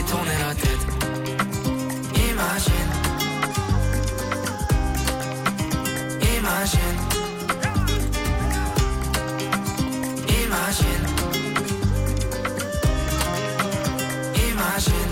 tourner la tête. Imagine. Imagine. Imagine. Imagine.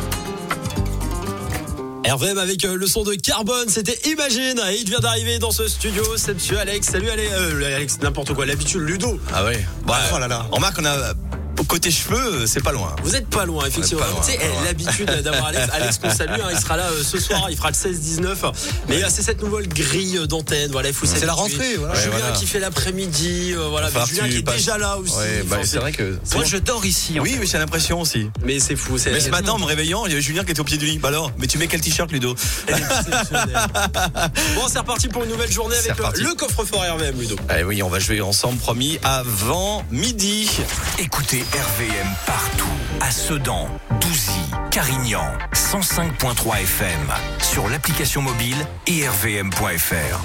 RVM avec le son de Carbone, c'était Imagine. Et il vient d'arriver dans ce studio, c'est monsieur Alex. Salut Alex, n'importe quoi, l'habitude Ludo. Ah ouais. Oh là là. On remarque qu'on a côté cheveux, c'est pas loin. Vous êtes pas loin, effectivement. Tu sais, l'habitude d'avoir Alex qu'on salue, il sera là ce soir, il fera le 16-19. Mais c'est cette nouvelle grille d'antenne. Voilà, il faut c'est la rentrée. Voilà. Julien qui fait l'après-midi. Voilà, mais Julien qui est déjà là aussi. Ouais, c'est vrai que. Moi, je dors ici. Oui, mais j'ai l'impression aussi. Mais c'est fou. Mais ce matin, en me réveillant, il y avait Julien qui était au pied du lit. Bah alors, mais tu mets quel t-shirt, Ludo? Bon, c'est reparti pour une nouvelle journée avec le coffre-fort RVM, Ludo. Eh oui, on va jouer ensemble, promis, avant midi. Écoutez RVM partout, à Sedan, Douzy, Carignan, 105.3 FM, sur l'application mobile et rvm.fr.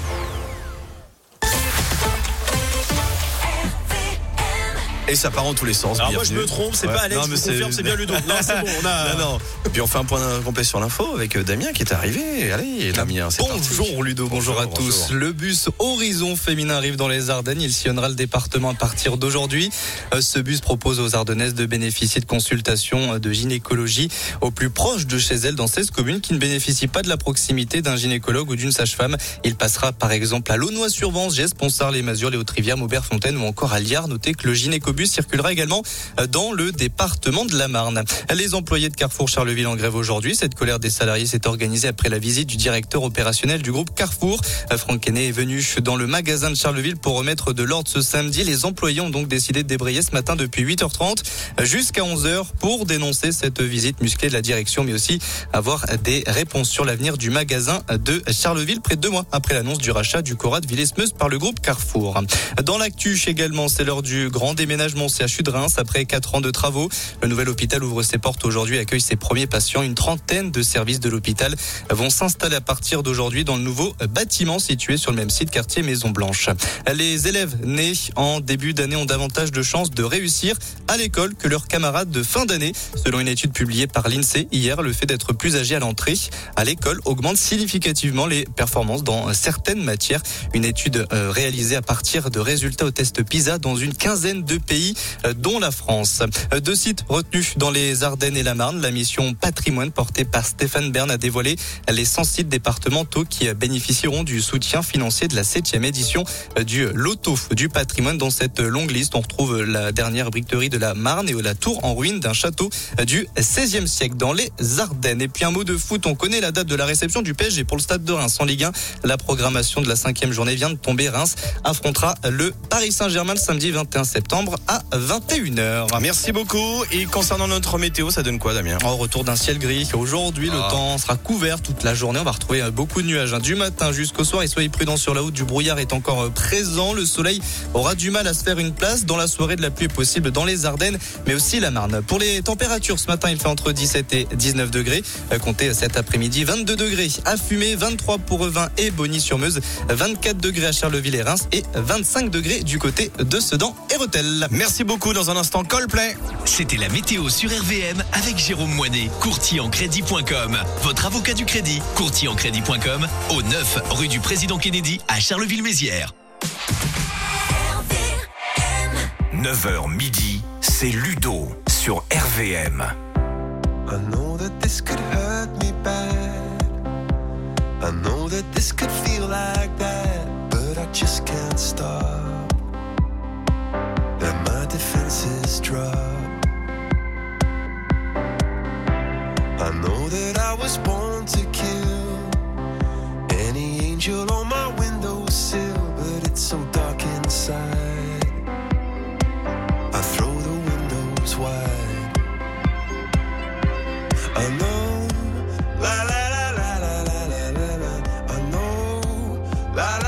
Et ça part en tous les sens. Alors moi je me trompe, c'est pas Alex, je vous confirme, c'est bien Ludo. Non, c'est bon, on a... Non. Et puis on fait un point complet sur l'info avec Damien qui est arrivé. Allez, Damien, c'est parti. Bonjour Ludo, bonjour à tous. Le bus Horizon Féminin arrive dans les Ardennes. Il sillonnera le département à partir d'aujourd'hui. Ce bus propose aux Ardennaises de bénéficier de consultations de gynécologie au plus proche de chez elles dans 16 communes qui ne bénéficient pas de la proximité d'un gynécologue ou d'une sage-femme. Il passera par exemple à Launois-sur-Vence, Geste, Ponsard, les Masures, les Hautes-Rivières, Maubert-Fontaine ou encore à Liard. Notez que le gynécobus circulera également dans le département de la Marne. Les employés de Carrefour Charleville en grève aujourd'hui. Cette colère des salariés s'est organisée après la visite du directeur opérationnel du groupe Carrefour. Franck Quesnay est venu dans le magasin de Charleville pour remettre de l'ordre ce samedi. Les employés ont donc décidé de débrayer ce matin depuis 8h30 jusqu'à 11h pour dénoncer cette visite musclée de la direction, mais aussi avoir des réponses sur l'avenir du magasin de Charleville, près de 2 mois après l'annonce du rachat du Cora de Villers-Meuse par le groupe Carrefour. Dans l'actu également, c'est l'heure du grand déménagement CHU de Reims après 4 ans de travaux. Le nouvel hôpital ouvre ses portes aujourd'hui et accueille ses premiers patients. Une trentaine de services de l'hôpital vont s'installer à partir d'aujourd'hui dans le nouveau bâtiment situé sur le même site, quartier Maison Blanche. Les élèves nés en début d'année ont davantage de chances de réussir à l'école que leurs camarades de fin d'année. Selon une étude publiée par l'INSEE hier, le fait d'être plus âgé à l'entrée à l'école augmente significativement les performances dans certaines matières. Une étude réalisée à partir de résultats au test PISA dans une quinzaine de pays, dont la France. 2 sites retenus dans les Ardennes et la Marne. La mission Patrimoine portée par Stéphane Bern a dévoilé les 100 sites départementaux qui bénéficieront du soutien financier de la 7e édition du Loto du patrimoine. Dans cette longue liste, on retrouve la dernière briqueterie de la Marne et la tour en ruine d'un château du XVIe siècle dans les Ardennes. Et puis un mot de foot, on connaît la date de la réception du PSG pour le stade de Reims en Ligue 1. La programmation de la 5e journée vient de tomber. Reims affrontera le Paris Saint-Germain le samedi 21 septembre à 21h. Merci beaucoup. Et concernant notre météo, ça donne quoi, Damien? Retour d'un ciel gris. Aujourd'hui, le temps sera couvert toute la journée. On va retrouver beaucoup de nuages du matin jusqu'au soir. Et soyez prudents sur la route. Du brouillard est encore présent. Le soleil aura du mal à se faire une place. Dans la soirée, de la pluie est possible dans les Ardennes, mais aussi la Marne. Pour les températures, ce matin, il fait entre 17 et 19 degrés. Comptez cet après-midi 22 degrés à Fumé, 23 pour Revin et Bogny-sur-Meuse, 24 degrés à Charleville et Reims et 25 degrés du côté de Sedan et Rethel. Merci beaucoup. Dans un instant, Coldplay. C'était la météo sur RVM avec Jérôme Moinet, courtier en crédit.com. Votre avocat du crédit, courtier en crédit.com, au 9 rue du Président Kennedy à Charleville-Mézières. 9h midi, c'est Ludo sur RVM. I know that this could hurt me bad. I know that this could feel like that, but I just can't stop. And my defenses drop. I know that I was born to kill any angel on my windowsill, but it's so dark inside. I throw the windows wide. I know, la la la la la la la la. I know, la la.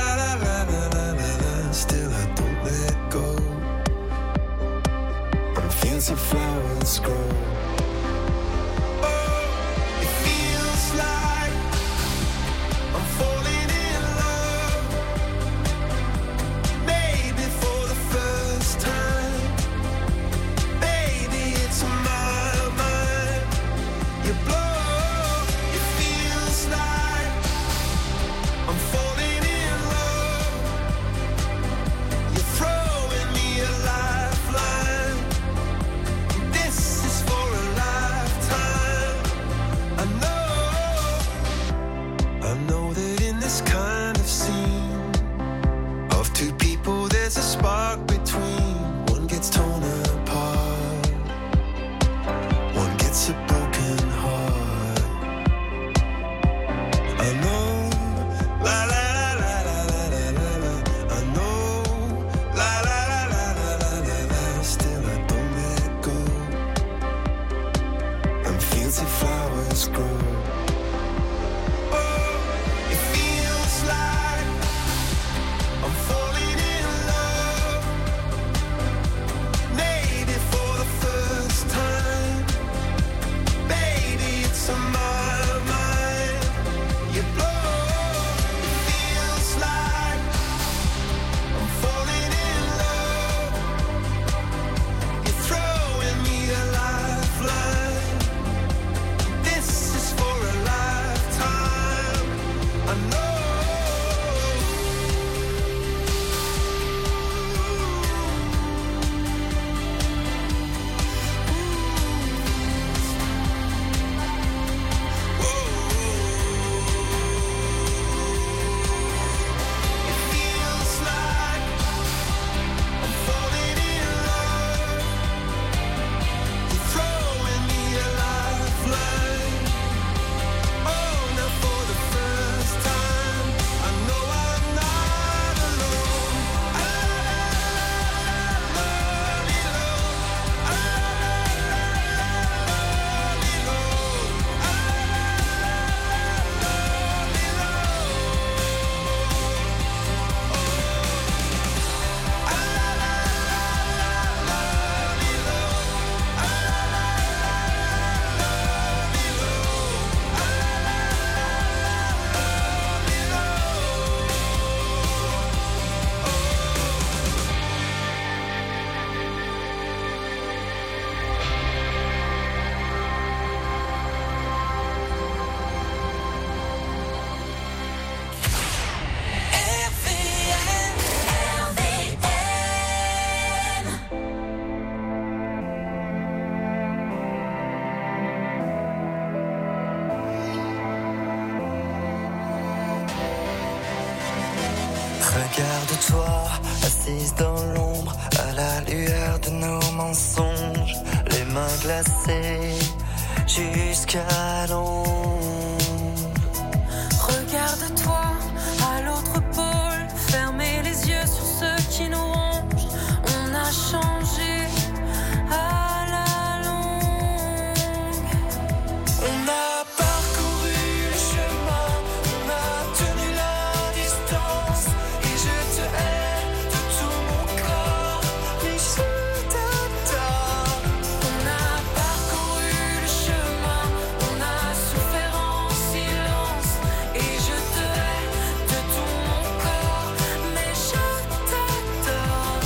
Regarde-toi, assise dans l'ombre, à la lueur de nos mensonges, les mains glacées jusqu'à l'ombre. Regarde-toi à l'autre pôle, fermez les yeux sur ceux qui nous rongent. On a changé à la longue. On a parcouru le chemin, on a tenu la distance, et je te hais de tout mon corps, mais je t'adore. On a parcouru le chemin, on a souffert en silence, et je te hais de tout mon corps, mais je t'adore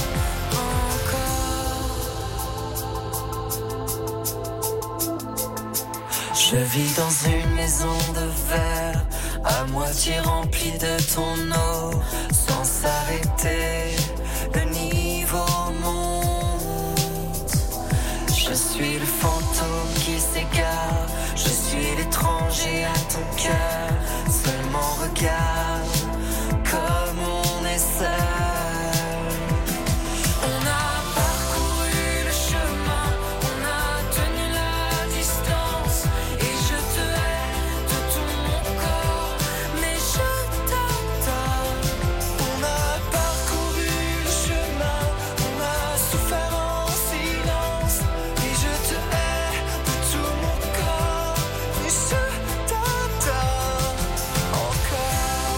encore. Je vis dans une maison de verre, à moitié remplie de ton eau, sans s'arrêter, le niveau monte. Je suis le fantôme qui s'égare, je suis l'étranger à ton cœur, seulement regarde comme on est seul. On a parcouru le chemin, on a tenu la distance, et je te hais de tout mon corps, mais je t'adore. On a parcouru le chemin, on a souffert en silence, et je te hais de tout mon corps, mais je t'adore encore.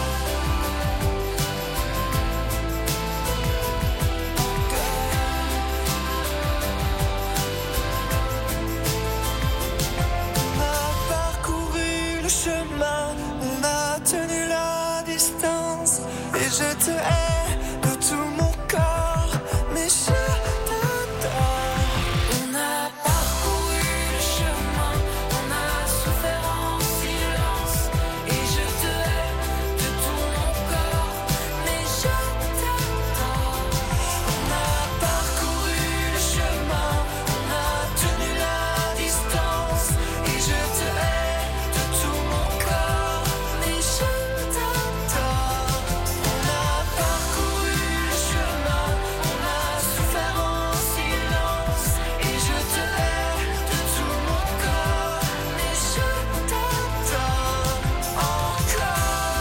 On a parcouru le chemin, on a tenu la distance, et je te hais de tout mon corps, mais je t'adore. On a parcouru le chemin, on a souffert en silence, et je te hais de tout mon corps, mais je t'adore. On a parcouru le chemin, on a tenu la distance, et je te hais de tout mon corps, mais je t'adore. On a parcouru le chemin, on a souffert en silence, et je te hais de tout mon corps, mais je t'adore encore,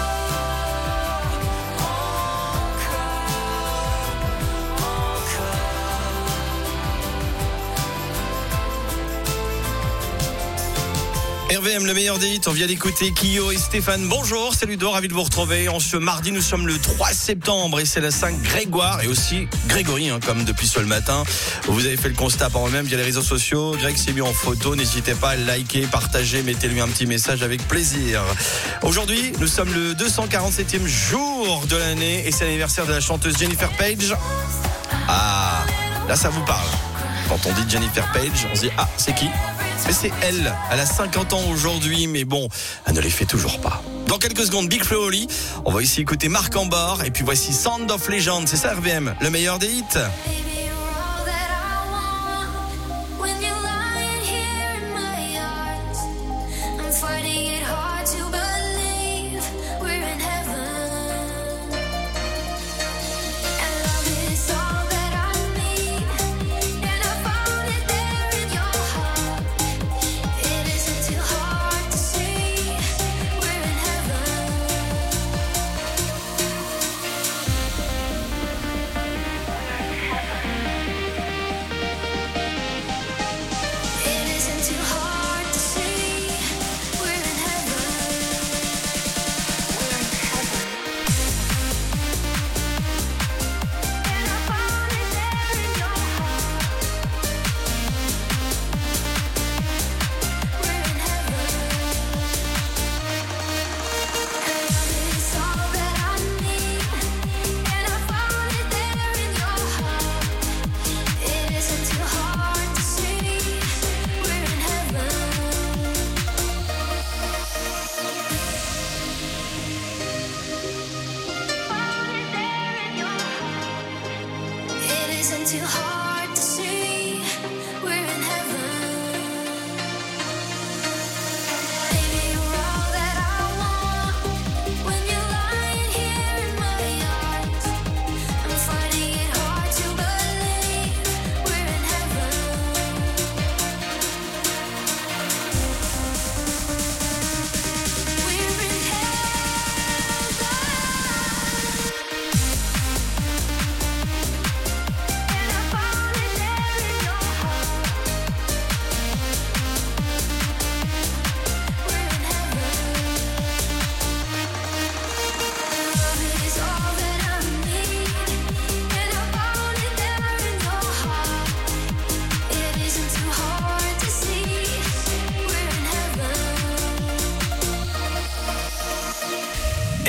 RVM, le meilleur des hits, on vient d'écouter Kyo et Stéphane. Bonjour, c'est Ludo, ravi de vous retrouver. En ce mardi, nous sommes le 3 septembre et c'est la Saint-Grégoire et aussi Grégory, comme depuis ce matin. Vous avez fait le constat par vous-même via les réseaux sociaux. Greg s'est mis en photo, n'hésitez pas à liker, partager, mettez-lui un petit message avec plaisir. Aujourd'hui, nous sommes le 247e jour de l'année et c'est l'anniversaire de la chanteuse Jennifer Page. Ah, là ça vous parle. Quand on dit Jennifer Page, on se dit ah, c'est qui ? Mais c'est elle. Elle a 50 ans aujourd'hui, mais bon, elle ne les fait toujours pas. Dans quelques secondes, Big Flo Oli. On va ici écouter Marc Ambor. Et puis voici Sound of Legend. C'est ça, RVM, le meilleur des hits. When you're lying here in my yard,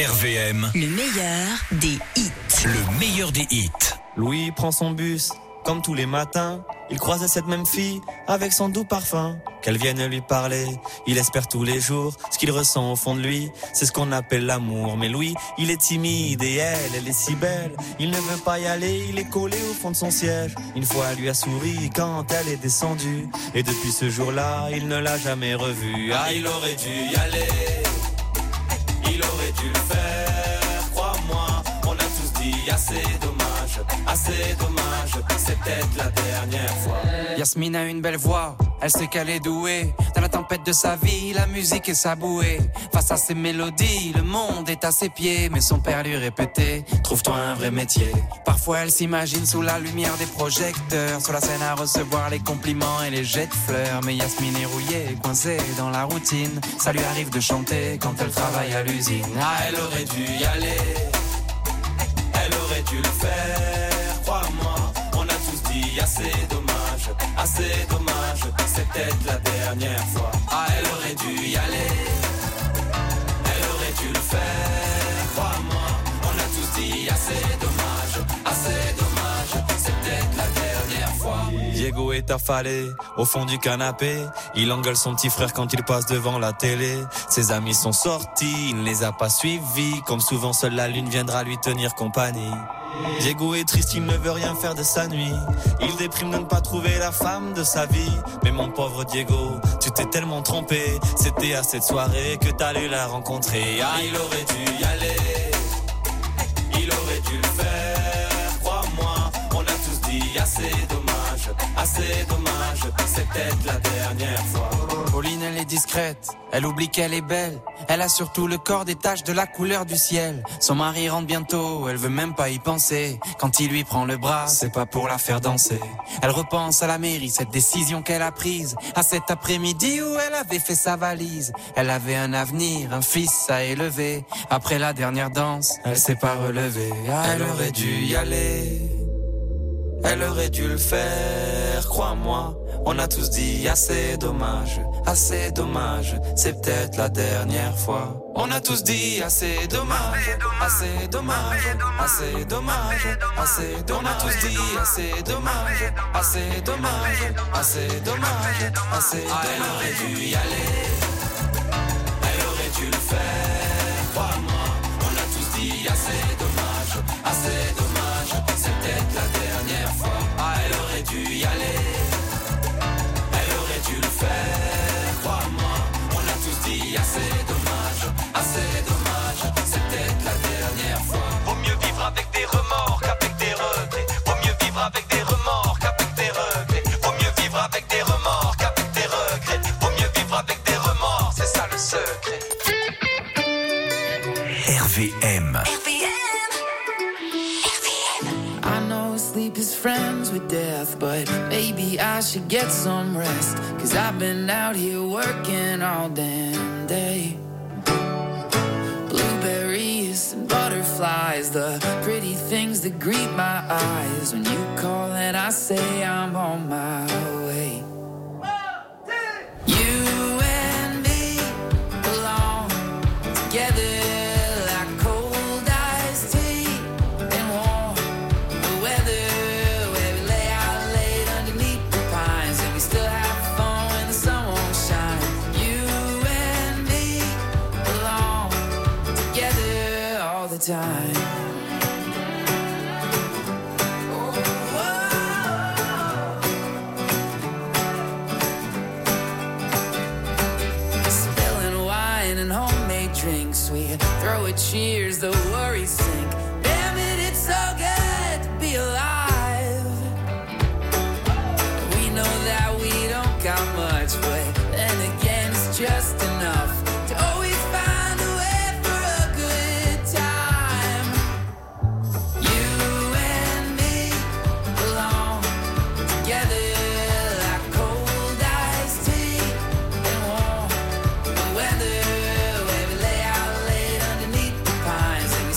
RVM, Le meilleur des hits. le meilleur des hits. Louis prend son bus, comme tous les matins. Il croise cette même fille, avec son doux parfum. Qu'elle vienne lui parler, il espère tous les jours. Ce qu'il ressent au fond de lui, c'est ce qu'on appelle l'amour. Mais Louis, il est timide et elle est si belle. Il ne veut pas y aller, il est collé au fond de son siège. Une fois, elle lui a souri quand elle est descendue. Et depuis ce jour-là, il ne l'a jamais revue. Ah, il aurait dû y aller, il aurait dû le faire, crois-moi. On a tous dit assez dommage, c'est peut-être la dernière fois. Yasmine a une belle voix, elle sait qu'elle est douée. Dans la tempête de sa vie, la musique est sa bouée. Face à ses mélodies, le monde est à ses pieds. Mais son père lui répétait, trouve-toi un vrai métier. Parfois elle s'imagine sous la lumière des projecteurs, sur la scène à recevoir les compliments et les jets de fleurs. Mais Yasmine est rouillée, coincée dans la routine. Ça lui arrive de chanter quand elle travaille à l'usine. Ah, elle aurait dû y aller, elle aurait dû le faire, crois-moi. On a tous dit assez dommage, c'est peut-être la dernière fois. Ah, elle aurait dû y aller, elle aurait dû le faire, crois-moi. On a tous dit assez dommage, c'est peut-être la dernière fois. Diego est affalé au fond du canapé. Il engueule son petit frère quand il passe devant la télé. Ses amis sont sortis, il ne les a pas suivis. Comme souvent, seule la lune viendra lui tenir compagnie. Diego est triste, il ne veut rien faire de sa nuit. Il déprime de ne pas trouver la femme de sa vie. Mais mon pauvre Diego, tu t'es tellement trompé. C'était à cette soirée que t'allais la rencontrer. Ah, il aurait dû y aller, il aurait dû le faire, crois-moi. On a tous dit assez dommage, c'est peut-être la dernière fois. Pauline, elle est discrète, elle oublie qu'elle est belle. Elle a surtout le corps des taches de la couleur du ciel. Son mari rentre bientôt, elle veut même pas y penser. Quand il lui prend le bras, c'est pas pour la faire danser. Elle repense à la mairie, cette décision qu'elle a prise. À cet après-midi où elle avait fait sa valise. Elle avait un avenir, un fils à élever. Après la dernière danse, elle s'est pas relevée. Ah, elle aurait dû y aller, elle aurait dû le faire, crois-moi. On a tous dit assez dommage, c'est peut-être la dernière fois. On a tous dit assez dommage. On a tous dit assez dommage. Ah, elle aurait dû y aller, elle aurait dû le faire, crois-moi. On a tous dit assez dommage, c'est peut-être la dernière fois. Ah, elle aurait dû y aller, elle aurait dû le faire, crois-moi. On a tous dit assez dommage, c'est peut-être la dernière fois. Vaut mieux vivre avec des remords qu'avec des regrets. Vaut mieux vivre avec des remords qu'avec des regrets. Vaut mieux vivre avec des remords qu'avec des regrets. Vaut mieux vivre avec des remords, c'est ça le secret. RVM. I know sleep is friends with death, but maybe I should get some rest. 'Cause I've been out here working all damn day. Blueberries and butterflies, the pretty things that greet my eyes. When you call and I say I'm on my way. You and me belong together. Time. Spilling wine and homemade drinks, we throw a cheers, the worries sink. Damn it, it's so good to be alive. We know that we don't got much, but then again it's just enough to always find a way for a good time. You and me belong together like cold iced tea and warm weather, where we lay out late underneath the pines and we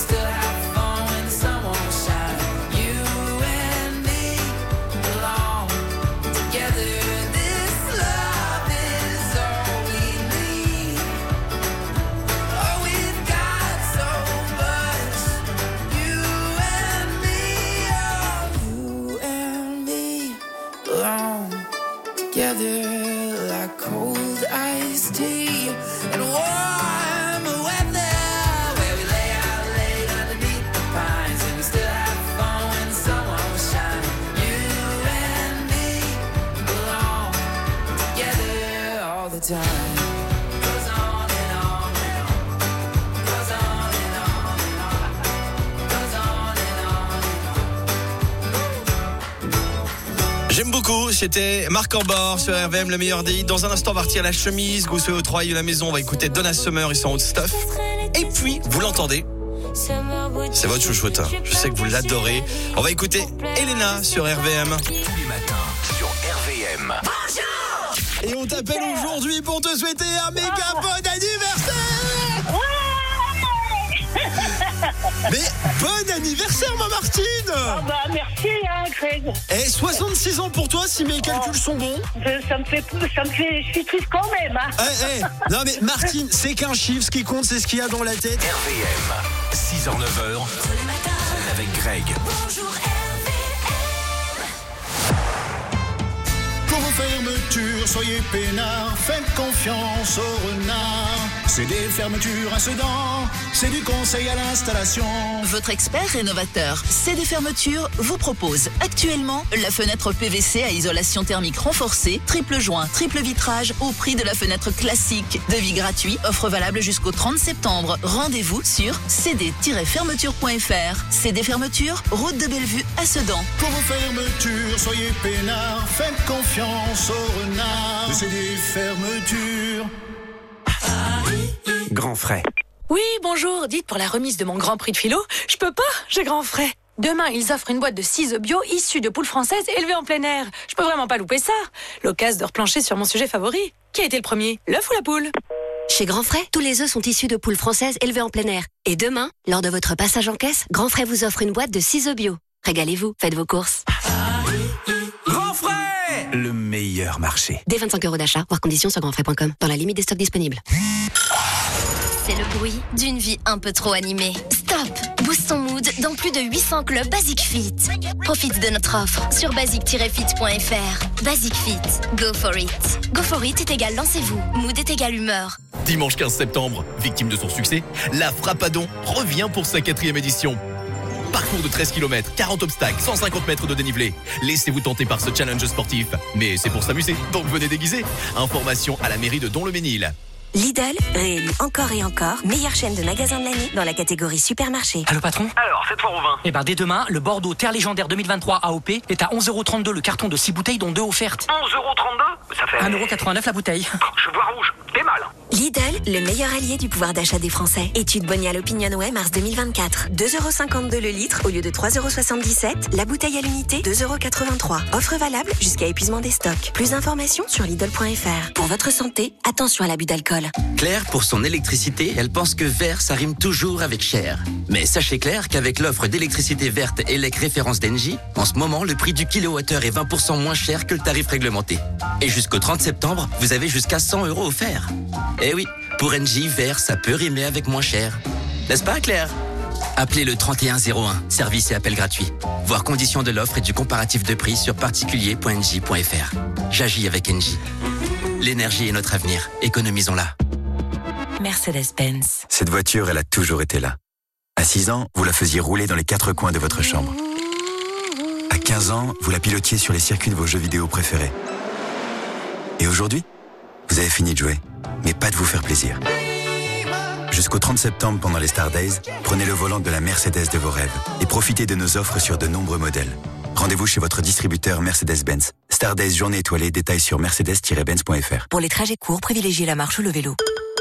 together like cold iced tea and warm weather where we lay out late underneath the pines and we still have fun when the sun won't shine. You and me belong together all the time. Goes on and on and on. Goes on and on and on. Goes on and on and on. J'aime beaucoup, c'était Marc Ambord sur RVM, le meilleur des hits. Dans un instant, on va partir à la chemise, que vous soyez au travail ou à la maison, on va écouter Donna Summer, ils sont en haut de stuff. Et puis, vous l'entendez, c'est votre chouchoute, je sais que vous l'adorez. On va écouter Elena sur RVM. Tous les matins sur RVM. Et on t'appelle aujourd'hui pour te souhaiter un méga bon anniversaire. Mais bon anniversaire ma Martine. Ah bah merci Craig. Et 66 ans pour toi si mes calculs sont bons. Ça me fait, je suis triste quand même. Hein. Non mais Martine, c'est qu'un chiffre, ce qui compte c'est ce qu'il y a dans la tête. RVM, 6h-9h, avec Greg. Pour vos fermetures, soyez peinards, faites confiance aux renards. C'est des fermetures à Sedan, c'est du conseil à l'installation. Votre expert rénovateur CD Fermetures vous propose actuellement la fenêtre PVC à isolation thermique renforcée, triple joint, triple vitrage au prix de la fenêtre classique. Devis gratuit, offre valable jusqu'au 30 septembre. Rendez-vous sur cd-fermeture.fr. CD Fermetures, route de Bellevue à Sedan. Pour vos fermetures, soyez peinards, faites confiance aux renards. C'est des fermetures. Grand frais. Oui, bonjour, dites pour la remise de mon grand prix de philo, je peux pas, j'ai grand frais. Demain, ils offrent une boîte de ciseaux bio issus de poules françaises élevées en plein air. Je peux vraiment pas louper ça. L'occasion de replancher sur mon sujet favori. Qui a été le premier, l'œuf ou la poule? Chez Grand Frais, tous les œufs sont issus de poules françaises élevées en plein air. Et demain, lors de votre passage en caisse, Grand Frais vous offre une boîte de ciseaux bio. Régalez-vous, faites vos courses. Grand frais, le meilleur marché. Dès 25 € d'achat, voir conditions sur grandfrais.com, dans la limite des stocks disponibles. C'est le bruit d'une vie un peu trop animée. Stop! Booste ton mood dans plus de 800 clubs Basic Fit. Profite de notre offre sur basic-fit.fr. Basic Fit, go for it. Go for it est égal lancez-vous. Mood est égal humeur. Dimanche 15 septembre, victime de son succès, la Frappadon revient pour sa 4e édition. Parcours de 13 km, 40 obstacles, 150 mètres de dénivelé. Laissez-vous tenter par ce challenge sportif. Mais c'est pour s'amuser, donc venez déguiser. Information à la mairie de Don-le-Mesnil. Lidl, réélu encore et encore, meilleure chaîne de magasins de l'année dans la catégorie supermarché. Allô patron? Alors, 7 fois au 20. Eh ben dès demain, le Bordeaux Terre Légendaire 2023 AOP est à 11,32€ le carton de 6 bouteilles dont 2 offertes. 11,32€? Ça fait... 1,89€ la bouteille. Je bois rouge, t'es mal. Lidl, le meilleur allié du pouvoir d'achat des Français. Étude Bonial Opinionway mars 2024. 2,52€ le litre au lieu de 3,77€. La bouteille à l'unité, 2,83€. Offre valable jusqu'à épuisement des stocks. Plus d'informations sur Lidl.fr. Pour votre santé, attention à l'abus d'alcool. Claire, pour son électricité, elle pense que vert, ça rime toujours avec cher. Mais sachez Claire qu'avec l'offre d'électricité verte ELEC référence d'Engie, en ce moment, le prix du kilowattheure est 20% moins cher que le tarif réglementé. Et jusqu'au 30 septembre, vous avez jusqu'à 100€ offerts. Eh oui, pour Engie, vert, ça peut rimer avec moins cher. N'est-ce pas Claire? Appelez le 3101, service et appel gratuit. Voir conditions de l'offre et du comparatif de prix sur particulier.engie.fr. J'agis avec Engie. L'énergie est notre avenir, économisons-la. Mercedes-Benz. Cette voiture, elle a toujours été là. À 6 ans, vous la faisiez rouler dans les 4 coins de votre chambre. À 15 ans, vous la pilotiez sur les circuits de vos jeux vidéo préférés. Et aujourd'hui, vous avez fini de jouer, mais pas de vous faire plaisir. Jusqu'au 30 septembre, pendant les Star Days, prenez le volant de la Mercedes de vos rêves et profitez de nos offres sur de nombreux modèles. Rendez-vous chez votre distributeur Mercedes-Benz. Star Days journée étoilée, détails sur mercedes-benz.fr. Pour les trajets courts, privilégiez la marche ou le vélo.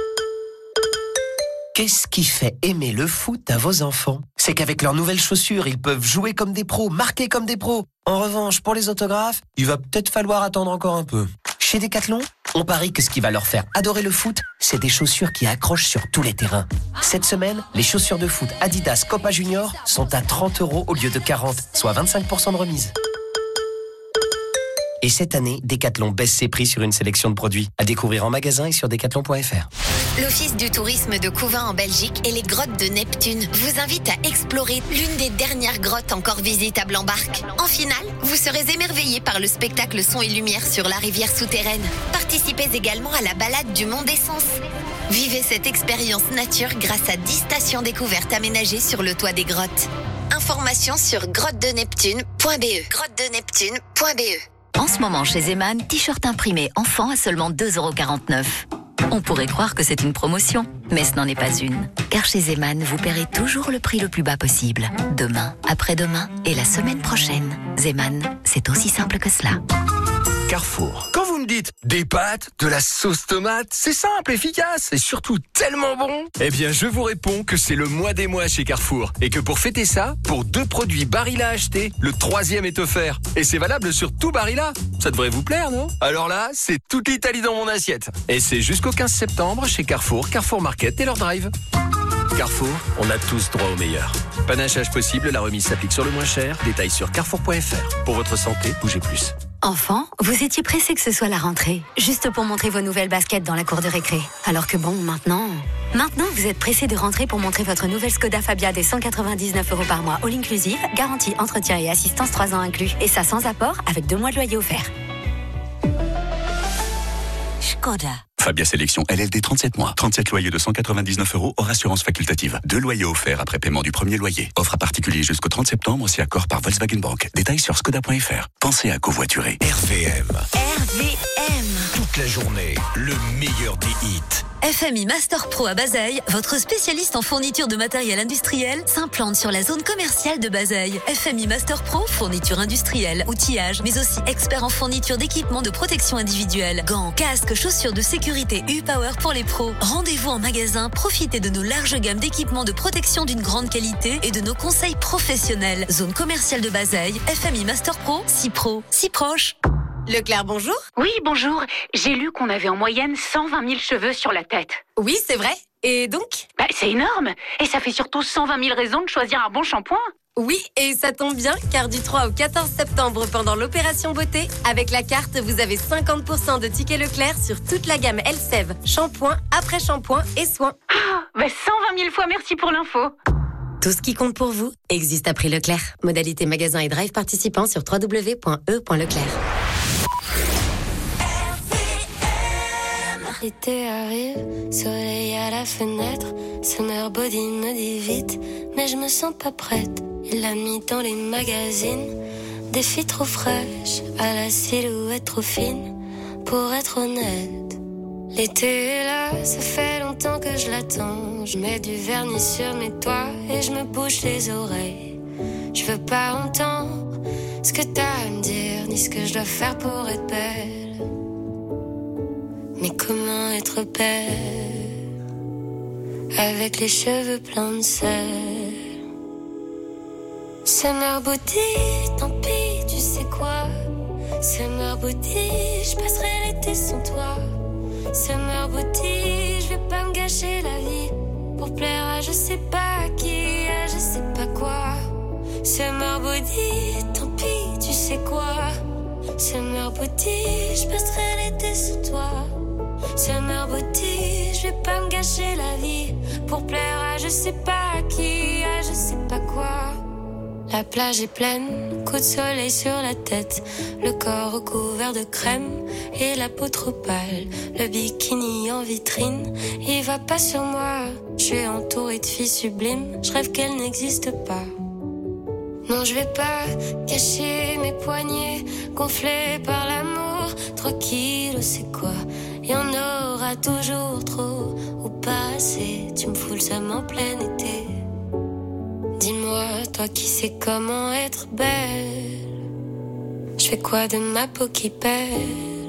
Qu'est-ce qui fait aimer le foot à vos enfants? C'est qu'avec leurs nouvelles chaussures, ils peuvent jouer comme des pros, marquer comme des pros. En revanche, pour les autographes, il va peut-être falloir attendre encore un peu. Chez Decathlon, on parie que ce qui va leur faire adorer le foot, c'est des chaussures qui accrochent sur tous les terrains. Cette semaine, les chaussures de foot Adidas Copa Junior sont à 30€ au lieu de 40, soit 25% de remise. Et cette année, Decathlon baisse ses prix sur une sélection de produits. À découvrir en magasin et sur decathlon.fr. L'Office du tourisme de Couvin en Belgique et les grottes de Neptune vous invitent à explorer l'une des dernières grottes encore visitables en barque. En finale, vous serez émerveillés par le spectacle son et lumière sur la rivière souterraine. Participez également à la balade du Mont d'Essence. Vivez cette expérience nature grâce à 10 stations découvertes aménagées sur le toit des grottes. Informations sur grottedeneptune.be. grottedeneptune.be. En ce moment, chez Zeman, t-shirt imprimé enfant à seulement 2,49 €. On pourrait croire que c'est une promotion, mais ce n'en est pas une. Car chez Zeman, vous paierez toujours le prix le plus bas possible. Demain, après-demain et la semaine prochaine. Zeman, c'est aussi simple que cela. Carrefour. Quand vous me dites des pâtes, de la sauce tomate, c'est simple, efficace et surtout tellement bon. Eh bien, je vous réponds que c'est le mois des mois chez Carrefour et que pour fêter ça, pour 2 produits Barilla achetés, le 3e est offert. Et c'est valable sur tout Barilla. Ça devrait vous plaire, non? Alors là, c'est toute l'Italie dans mon assiette. Et c'est jusqu'au 15 septembre chez Carrefour, Carrefour Market et leur drive. Carrefour, on a tous droit au meilleur. Panachage possible, la remise s'applique sur le moins cher. Détails sur carrefour.fr. Pour votre santé, bougez plus. Enfant, vous étiez pressé que ce soit la rentrée, juste pour montrer vos nouvelles baskets dans la cour de récré. Alors que bon, maintenant, vous êtes pressé de rentrer pour montrer votre nouvelle Skoda Fabia des 199 € par mois, all inclusive, garantie, entretien et assistance 3 ans inclus. Et ça sans apport, avec 2 mois de loyer offert. Skoda. Fabia Sélection LLD 37 mois. 37 loyers de 199 € hors assurance facultative. 2 loyers offerts après paiement du premier loyer. Offre à particulier jusqu'au 30 septembre si accord par Volkswagen Bank. Détails sur skoda.fr. Pensez à covoiturer. RVM. Toute la journée, le meilleur des hits. FMI Master Pro à Bazeilles, votre spécialiste en fourniture de matériel industriel, s'implante sur la zone commerciale de Bazeilles. FMI Master Pro, fourniture industrielle, outillage, mais aussi expert en fourniture d'équipements de protection individuelle, gants, casques, chaussures de sécurité U-Power pour les pros. Rendez-vous en magasin, profitez de nos larges gammes d'équipements de protection d'une grande qualité et de nos conseils professionnels. Zone commerciale de Bazeilles, FMI Master Pro, si pro, si proche. Leclerc, bonjour. Oui, bonjour. J'ai lu qu'on avait en moyenne 120 000 cheveux sur la tête. Oui, c'est vrai. Et donc? C'est énorme. Et ça fait surtout 120 000 raisons de choisir un bon shampoing. Oui, et ça tombe bien, car du 3 au 14 septembre, pendant l'opération beauté, avec la carte, vous avez 50% de tickets Leclerc sur toute la gamme Elseve, shampoing, après-shampoing et soins. 120 000 fois merci pour l'info. Tout ce qui compte pour vous existe à prix Leclerc. Modalité magasin et drive participants sur www.e.leclerc. L'été arrive, soleil à la fenêtre, Summer Body me dit vite, mais je me sens pas prête. Il l'a mis dans les magazines, des filles trop fraîches, à la silhouette trop fine, pour être honnête. L'été est là, ça fait longtemps que je l'attends. Je mets du vernis sur mes doigts et je me bouche les oreilles. Je veux pas entendre ce que t'as à me dire, ni ce que je dois faire pour être belle. Mais comment être belle avec les cheveux pleins de sel? Summer Body, tant pis, tu sais quoi? Summer Body, je passerai l'été sans toi. Summer Body, je vais pas me gâcher la vie pour plaire à je sais pas qui, à je sais pas quoi. Summer Body, tant pis, tu sais quoi? Summer Body, je passerai l'été sans toi. Summer Body, je vais pas me gâcher la vie pour plaire à je sais pas qui, à je sais pas quoi. La plage est pleine, coup de soleil sur la tête, le corps recouvert de crème et la peau trop pâle. Le bikini en vitrine, il va pas sur moi. Je suis entourée de filles sublimes, je rêve qu'elles n'existent pas. Non, je vais pas cacher mes poignets gonflés par l'amour. 3 kilos, c'est quoi? Y en aura toujours trop ou pas assez. Tu me fous le seum en plein été. Dis-moi, toi qui sais comment être belle, je fais quoi de ma peau qui pèle?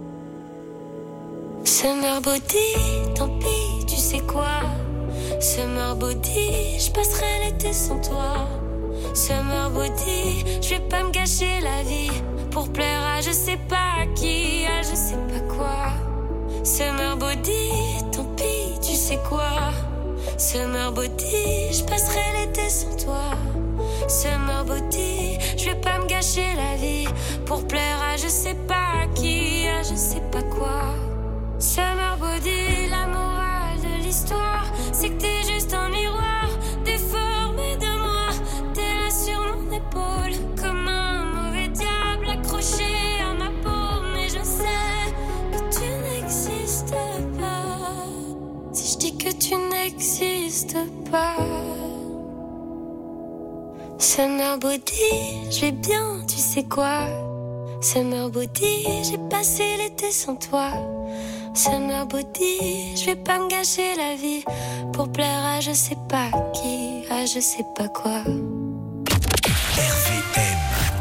Summer Body, tant pis, tu sais quoi? Summer Body, je passerai l'été sans toi. Summer Body, je vais pas me gâcher la vie pour plaire à je sais pas qui, à je sais pas quoi. Summer Body, tant pis, tu sais quoi? Summer Body, je passerai l'été sans toi. Summer Body, je vais pas me gâcher gâcher la vie pour plaire à je sais pas qui, à je sais pas quoi. Summer body, la morale de l'histoire, c'est que t'es juste un miroir déformé de moi. T'es là sur mon épaule comme un mauvais diable accroché à ma peau, mais je sais que tu n'existes pas. Si je dis que tu n'existes pas. Summer body, je vais bien, tu sais quoi. Summer body, j'ai passé l'été sans toi. Summer body, je vais pas me gâcher la vie pour plaire à je sais pas qui, à je sais pas quoi. RVM.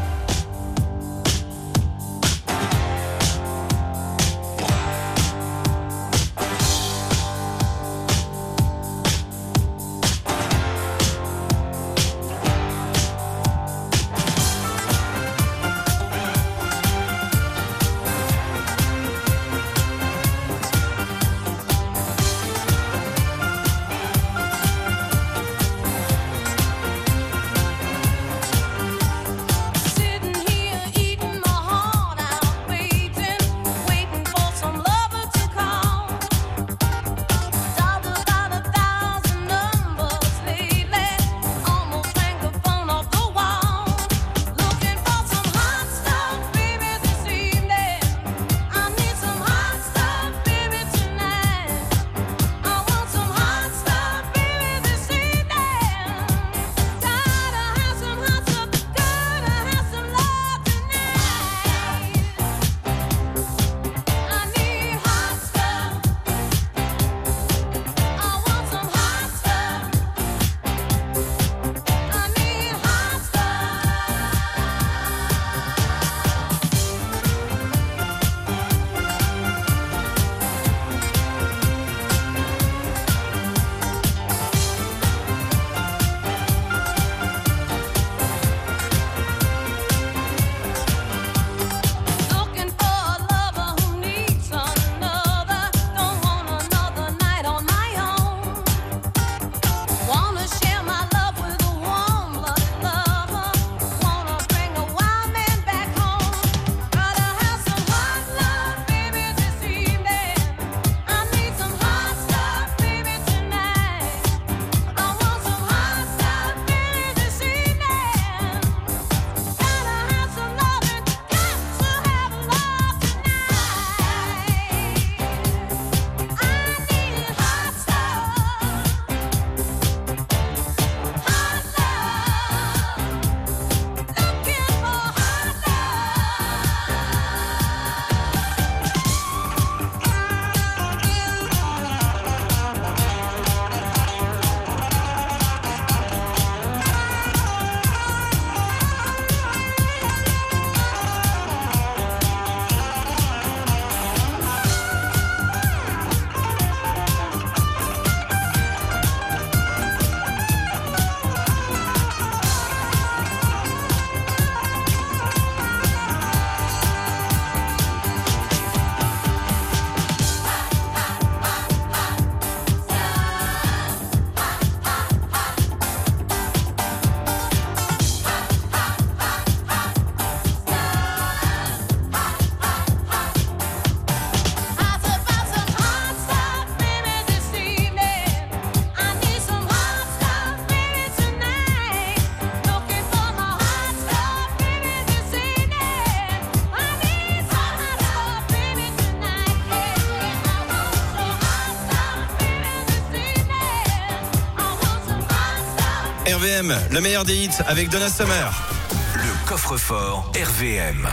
RVM, le meilleur des hits avec Donna Summer. Le coffre-fort RVM.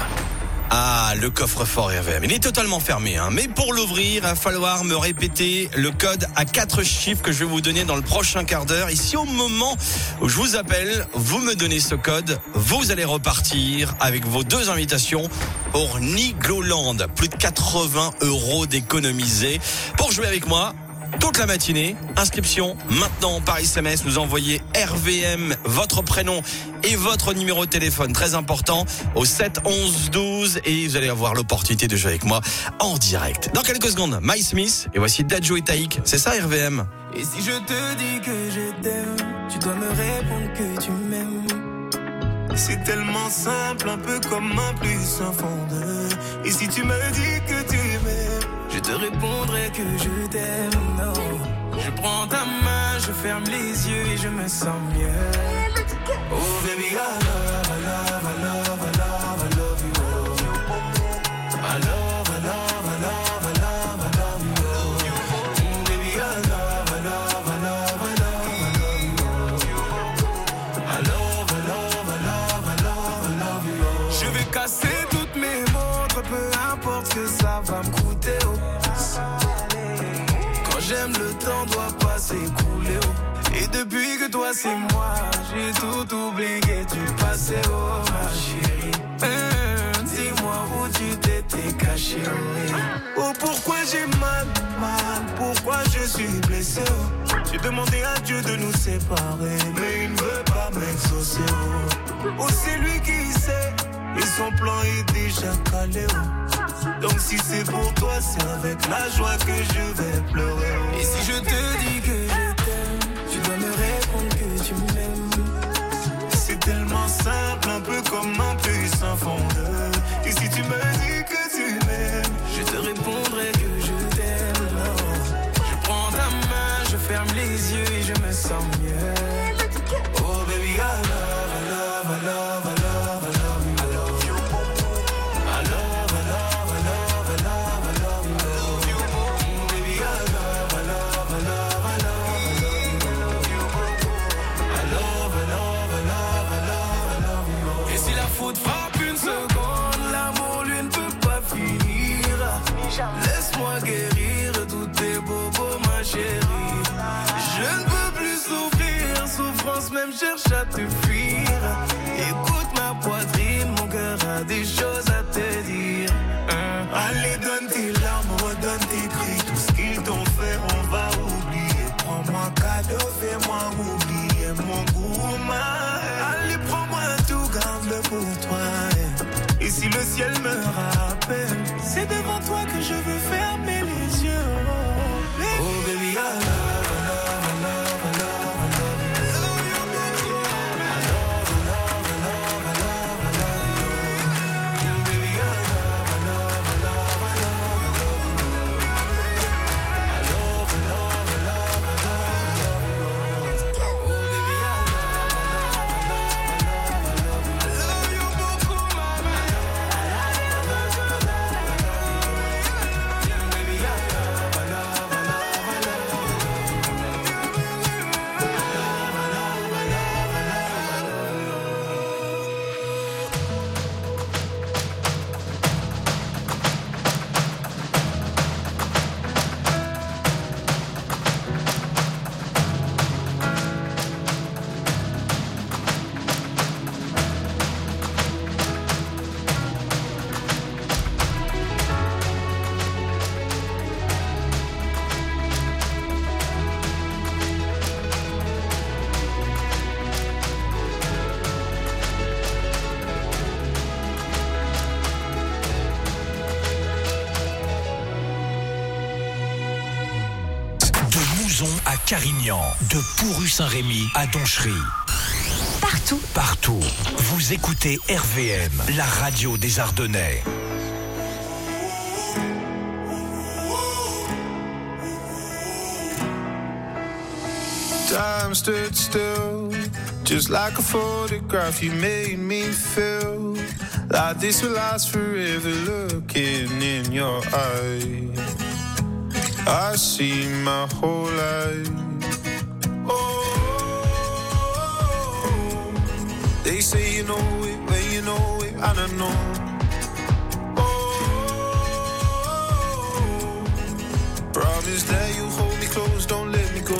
Ah, le coffre-fort RVM. Il est totalement fermé, hein. Mais pour l'ouvrir, il va falloir me répéter le code à 4 chiffres que je vais vous donner dans le prochain quart d'heure. Ici, au moment où je vous appelle, vous me donnez ce code. Vous allez repartir avec vos 2 invitations pour Nigloland. Plus de 80 € d'économisés. Pour jouer avec moi, toute la matinée, inscription maintenant par SMS, vous envoyez RVM, votre prénom et votre numéro de téléphone, très important, au 7 11 12 et vous allez avoir l'opportunité de jouer avec moi en direct. Dans quelques secondes, My Smith et voici Dadjo et Taïk, c'est ça RVM. Et si je te dis que je t'aime, tu dois me répondre que tu m'aimes. C'est tellement simple, un peu comme un plus un fond de. Et si tu me dis que tu m'aimes, je te répondrai que je t'aime. Non. Je prends ta main, je ferme les yeux et je me sens mieux. Oh baby, I love, I love, I love, I love, I love you. I love, I love, I love, I love, I love you. Oh baby, I love, I love, I love, I love, I love you. I love, I love, I love, I love, I love you. Je vais casser toutes mes montres, peu importe ce que ça va me coûter. Quand j'aime, le temps doit pas s'écouler. Et depuis que toi c'est moi, j'ai tout oublié, tu passais, oh ma chérie. Dis-moi où tu t'étais caché, oh pourquoi j'ai mal, pourquoi je suis blessé, oh. J'ai demandé à Dieu de nous séparer, mais il ne veut pas m'exaucer, oh c'est lui qui sait, et son plan est déjà calé, oh. Donc si c'est pour toi, c'est avec la joie que je vais pleurer, oh. Et si je te dis que je t'aime, tu dois me répondre que tu m'aimes. C'est tellement simple, un peu comme un puissant fondeur. Et si tu me dis que tu m'aimes, je te répondrai que je t'aime. Je prends ta main, je ferme les yeux et je me sens mieux. Oh baby, I love, I love, I love, I love, I love you. I love you. I love, I love, I love, I love, I love you. Baby, I love, I love, I love, I love, I love you. Et si la faute frappe une seconde, l'amour lui ne peut pas finir. Laisse-moi guérir tous tes bobos, ma chérie. Je ne peux plus souffrir, souffrance même cherche à te fuir. Écoute ma poitrine, mon cœur a des choses à te dire. Allez, donne tes larmes, redonne tes cris. Tout ce qu'ils t'ont fait, on va oublier. Prends-moi cadeau, fais-moi oublier mon goût. Allez, prends-moi tout, garde-le pour toi. Et si le ciel me rappelle, c'est devant toi que je veux fermer les yeux. Oh baby, I love, I love, I love, I love, I love you. I love, I love, I love, I love, I love you. Baby, I love, I love, I love, I love, I love you. I love, I love, I love, I love, I love you. Oh baby, I love, I love, I love, I love, I love you beaucoup, mama. À Carignan, de Pourru-Saint-Rémy à Donchery. Partout. Vous écoutez RVM, la radio des Ardennais. Time stood still, just like a photograph. You made me feel like this will last forever. Looking in your eyes, I see my whole life. Oh, they say you know it when you know it, I don't know. Oh, promise that you hold me close, don't let me go.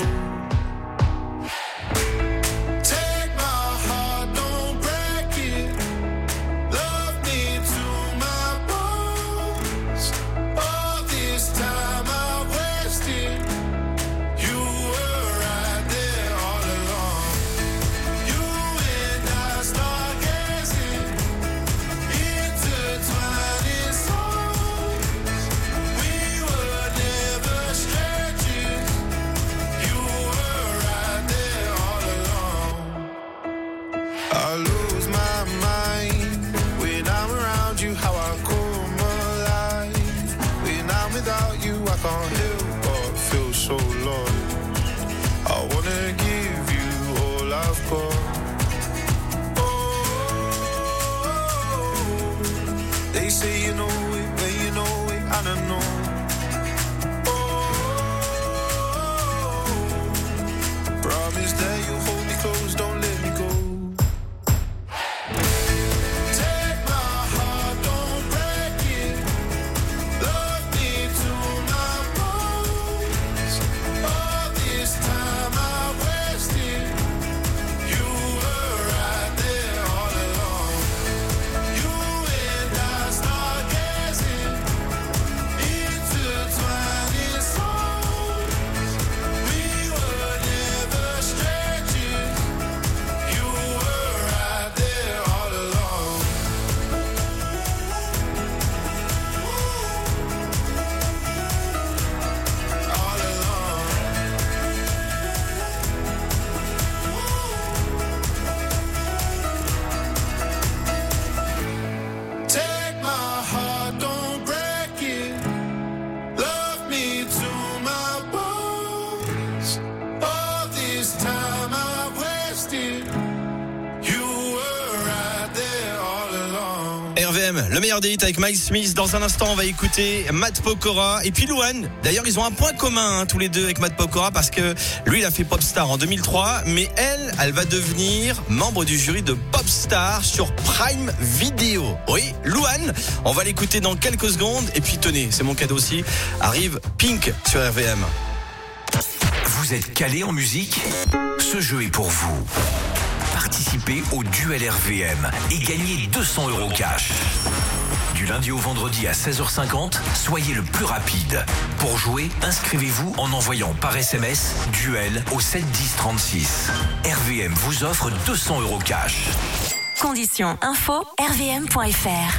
Stretching you say you know it, when you know it, I don't know. Promise that you hold me close, don't let me go. Take my heart, don't break it. Love me to my bones. All this time I wasted. You were right there all along. You and I start gazing into twining souls. We were never strangers. You were right there all along. All along. Take my heart, don't break it. Love me to my bones. All this time I wasted. You were right there all along. RVM, le meilleur des hits avec Mike Smith. Dans un instant, on va écouter Matt Pokora et puis Louane. D'ailleurs, ils ont un point commun, tous les deux, avec Matt Pokora, parce que lui, il a fait Popstar en 2003, mais elle va devenir membre du jury de Popstar sur Prime Video. Oui, Louane, on va l'écouter dans quelques secondes. Et puis, tenez, c'est mon cadeau aussi, arrive Pink sur RVM. Vous êtes calé en musique? Ce jeu est pour vous. Participez au duel RVM et gagnez 200 € cash. Du lundi au vendredi à 16h50, soyez le plus rapide. Pour jouer, inscrivez-vous en envoyant par SMS duel au 7 10 36. RVM vous offre 200 € cash. Conditions info rvm.fr.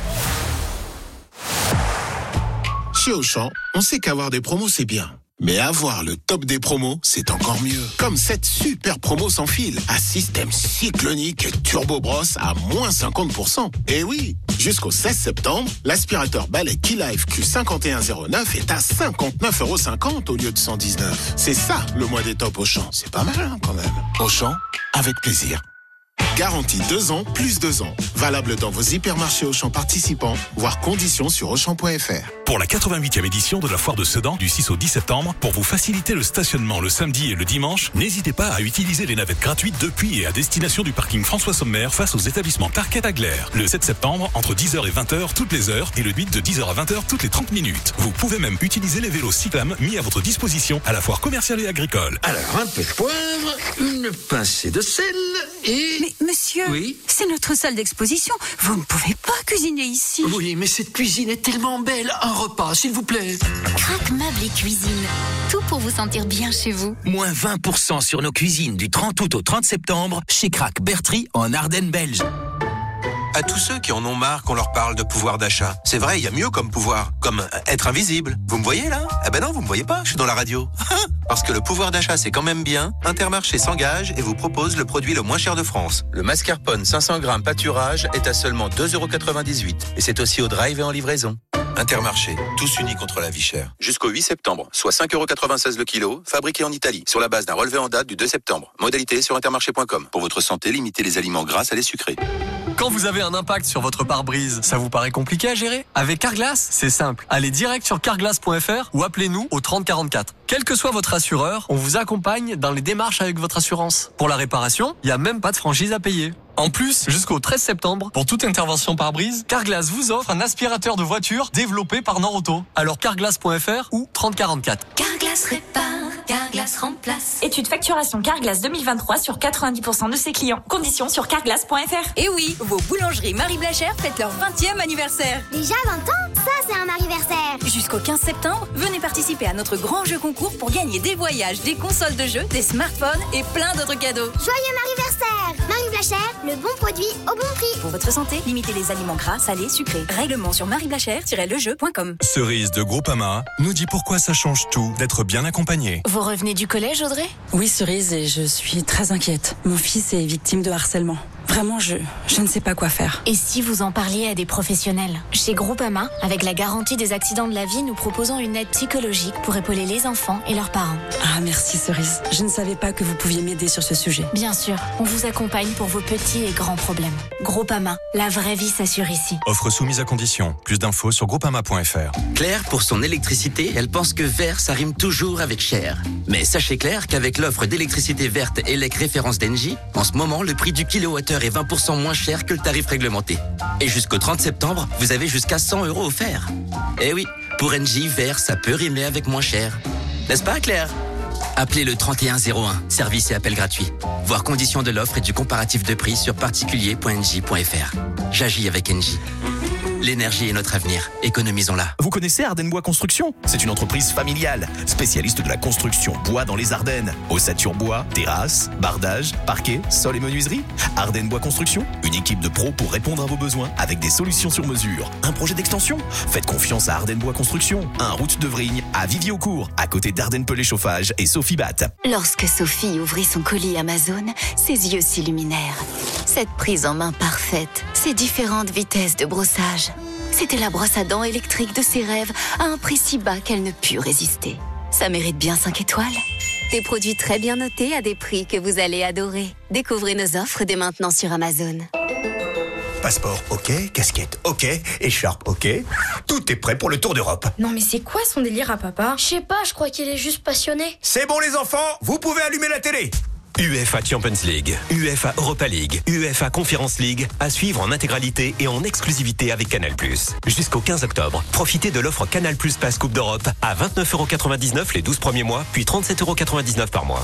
Chez Auchan, on sait qu'avoir des promos, c'est bien. Mais avoir le top des promos, c'est encore mieux. Comme cette super promo sans fil, à système cyclonique et turbo brosse à moins 50%. Et oui, jusqu'au 16 septembre, l'aspirateur balai Keylife Q5109 est à 59,50 € au lieu de 119. C'est ça, le mois des tops Auchan. C'est pas mal, hein, quand même. Auchan, avec plaisir. Garantie 2 ans, plus 2 ans. Valable dans vos hypermarchés Auchan participants, voire conditions sur Auchan.fr. Pour la 88e édition de la foire de Sedan du 6 au 10 septembre, pour vous faciliter le stationnement le samedi et le dimanche, n'hésitez pas à utiliser les navettes gratuites depuis et à destination du parking François Sommer face aux établissements Tarkett Aglaire. Le 7 septembre, entre 10h et 20h toutes les heures et le 8 de 10h à 20h toutes les 30 minutes. Vous pouvez même utiliser les vélos cyclames mis à votre disposition à la foire commerciale et agricole. Alors, un peu de poivre, une pincée de sel et... Mais monsieur, oui, c'est notre salle d'exposition. Vous ne pouvez pas cuisiner ici. Oui, mais cette cuisine est tellement belle. Un repas, s'il vous plaît. Crac Meubles et Cuisine. Tout pour vous sentir bien chez vous. Moins 20% sur nos cuisines du 30 août au 30 septembre chez Crac Bertry en Ardennes belge. À tous ceux qui en ont marre qu'on leur parle de pouvoir d'achat. C'est vrai, il y a mieux comme pouvoir, comme être invisible. Vous me voyez là? Eh ben non, vous me voyez pas, je suis dans la radio. Parce que le pouvoir d'achat c'est quand même bien, Intermarché s'engage et vous propose le produit le moins cher de France. Le mascarpone 500 grammes pâturage est à seulement 2,98 € et c'est aussi au drive et en livraison. Intermarché, tous unis contre la vie chère. Jusqu'au 8 septembre, soit 5,96 € le kilo, fabriqué en Italie, sur la base d'un relevé en date du 2 septembre. Modalité sur intermarché.com. Pour votre santé, limitez les aliments gras à les sucrés. Quand vous avez un impact sur votre pare-brise, ça vous paraît compliqué à gérer? Avec Carglass, c'est simple. Allez direct sur carglass.fr ou appelez-nous au 30 44. Quel que soit votre assureur, on vous accompagne dans les démarches avec votre assurance. Pour la réparation, il n'y a même pas de franchise à payer. En plus, jusqu'au 13 septembre, pour toute intervention pare-brise, Carglass vous offre un aspirateur de voiture développé par Norauto. Alors carglass.fr ou 30 44. Carglass répare, Carglass remplace. Étude facturation Carglass 2023 sur 90% de ses clients. Conditions sur carglass.fr. Et oui, vos boulangeries Marie Blachère fêtent leur 20e anniversaire. Déjà 20 ans? Ça, c'est un anniversaire. Jusqu'au 15 septembre, venez participer à notre grand jeu concours pour gagner des voyages, des consoles de jeux, des smartphones et plein d'autres cadeaux. Joyeux anniversaire! Marie Blachère, le bon produit au bon prix. Pour votre santé, limitez les aliments gras, salés, sucrés. Règlement sur marieblachère-lejeu.com. Cerise de Groupama nous dit pourquoi ça change tout d'être bien accompagné. Vous revenez du collège, Audrey? Oui, Cerise, et je suis très inquiète. Mon fils est victime de harcèlement. Vraiment, je ne sais pas quoi faire. Et si vous en parliez à des professionnels? Chez Groupama, avec la garantie des accidents de la vie, nous proposons une aide psychologique pour épauler les enfants et leurs parents. Ah, merci Cerise. Je ne savais pas que vous pouviez m'aider sur ce sujet. Bien sûr, on vous accompagne pour vos petits et grands problèmes. Groupama, la vraie vie s'assure ici. Offre soumise à condition. Plus d'infos sur groupama.fr. Claire, pour son électricité, elle pense que vert, ça rime toujours avec cher. Mais sachez Claire qu'avec l'offre d'électricité verte ELEC référence d'Engie, en ce moment, le prix du kilowattheure est 20% moins cher que le tarif réglementé. Et jusqu'au 30 septembre, vous avez jusqu'à 100 € offerts. Eh oui, pour Engie, vert, ça peut rimer avec moins cher. N'est-ce pas, Claire? Appelez le 3101, service et appel gratuit. Voir conditions de l'offre et du comparatif de prix sur particulier.engie.fr. J'agis avec Engie. L'énergie est notre avenir. Économisons-la. Vous connaissez Ardennes Bois Construction? C'est une entreprise familiale, spécialiste de la construction bois dans les Ardennes. Ossature bois, terrasse, bardage, parquet, sol et menuiserie. Ardennes Bois Construction, une équipe de pros pour répondre à vos besoins avec des solutions sur mesure. Un projet d'extension? Faites confiance à Ardennes Bois Construction. 1 route de Vrigne, à Viviaucourt, à côté d'Ardennes Pelé Chauffage et Sophie Batte. Lorsque Sophie ouvrit son colis Amazon, ses yeux s'illuminèrent. Cette prise en main parfaite, ces différentes vitesses de brossage. C'était la brosse à dents électrique de ses rêves à un prix si bas qu'elle ne put résister. Ça mérite bien 5 étoiles. Des produits très bien notés à des prix que vous allez adorer. Découvrez nos offres dès maintenant sur Amazon. Passeport, ok. Casquette, ok. Écharpe, ok. Tout est prêt pour le Tour d'Europe. Non mais c'est quoi son délire à papa? Je sais pas, je crois qu'il est juste passionné. C'est bon les enfants, vous pouvez allumer la télé. UEFA Champions League, UEFA Europa League, UEFA Conference League, à suivre en intégralité et en exclusivité avec Canal+. Jusqu'au 15 octobre, profitez de l'offre Canal+ Pass Coupe d'Europe à 29,99 € les 12 premiers mois, puis 37,99 € par mois.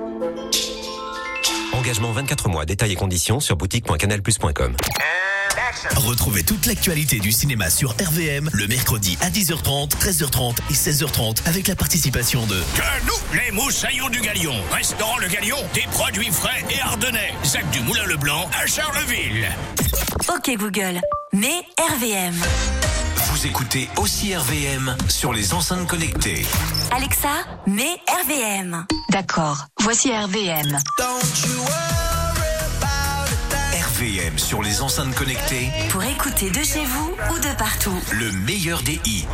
Engagement 24 mois, détails et conditions sur boutique.canalplus.com. Retrouvez toute l'actualité du cinéma sur RVM le mercredi à 10h30, 13h30 et 16h30 avec la participation de Que nous, les moussaillons du Galion. Restaurant Le Galion, des produits frais et ardennais. Zac du Moulin Leblanc à Charleville. Ok Google, mets RVM. Vous écoutez aussi RVM sur les enceintes connectées. Alexa, mets RVM. D'accord, voici RVM. RVM sur les enceintes connectées. Pour écouter de chez vous ou de partout. Le meilleur des hits.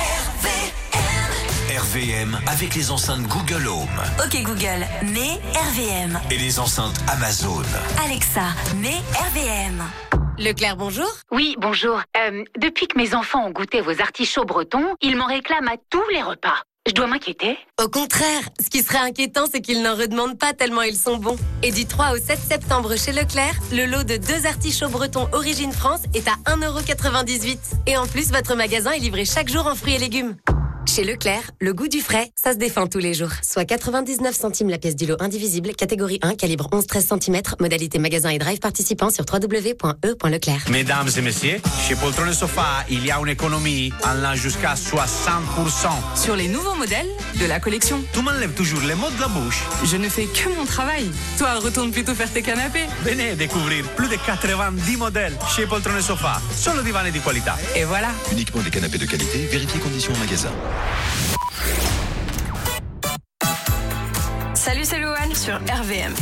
RVM avec les enceintes Google Home. Ok Google, mets RVM. Et les enceintes Amazon. Alexa, mets RVM. Leclerc, bonjour. Oui, bonjour. Depuis que mes enfants ont goûté vos artichauts bretons, ils m'en réclament à tous les repas. Je dois m'inquiéter? Au contraire, ce qui serait inquiétant, c'est qu'ils n'en redemandent pas tellement ils sont bons. Et du 3 au 7 septembre chez Leclerc, le lot de 2 artichauts bretons Origine France est à 1,98 €. Et en plus, votre magasin est livré chaque jour en fruits et légumes. Chez Leclerc, le goût du frais, ça se défend tous les jours. Soit 99 centimes la pièce du lot indivisible, catégorie 1, calibre 11-13 cm, modalité magasin et drive participant sur www.e.leclerc. Mesdames et messieurs, chez Poltron et Sofa, il y a une économie allant jusqu'à 60%. Sur les nouveaux modèles de la collection. Tu m'enlèves toujours les mots de la bouche. Je ne fais que mon travail. Toi, retourne plutôt faire tes canapés. Venez découvrir plus de 90 modèles chez Poltron et Sofa. Solo divani di qualità. Et voilà. Uniquement des canapés de qualité, vérifiez conditions en magasin. Salut, c'est Louane sur RVM.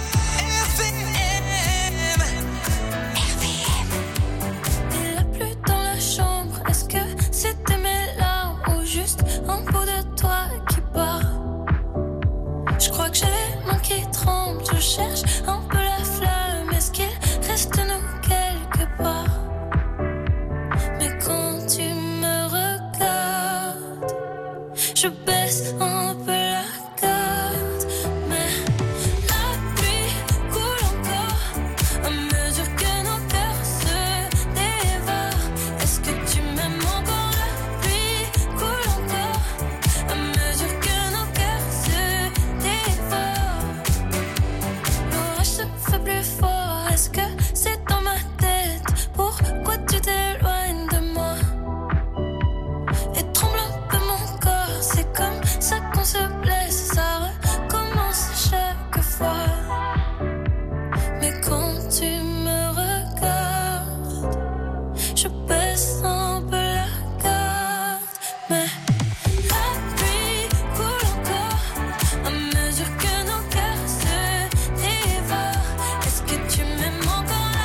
Il a plu dans la chambre. Est-ce que c'était mes larmes ou juste un bout de toi qui part? Je crois que j'ai les mains qui tremblent. Je cherche un peu la flamme. Est-ce qu'il reste nous quelque part? Mais quand tu me regardes, je baisse un peu la garde. Mais la pluie coule encore à mesure que nos cœurs se dévorent. Est-ce que tu m'aimes encore? La pluie coule encore à mesure que nos cœurs se dévorent. L'orage se fait plus fort. Est-ce que c'est dans ma tête? Pourquoi tu t'éloignes de moi? Et tremble un peu mon corps. C'est comme ça qu'on se blesse. Ça recommence chaque fois. Mais quand tu me regardes, je baisse un peu la garde. Mais la pluie coule encore à mesure que nos cœurs se dévorent. Est-ce que tu m'aimes encore?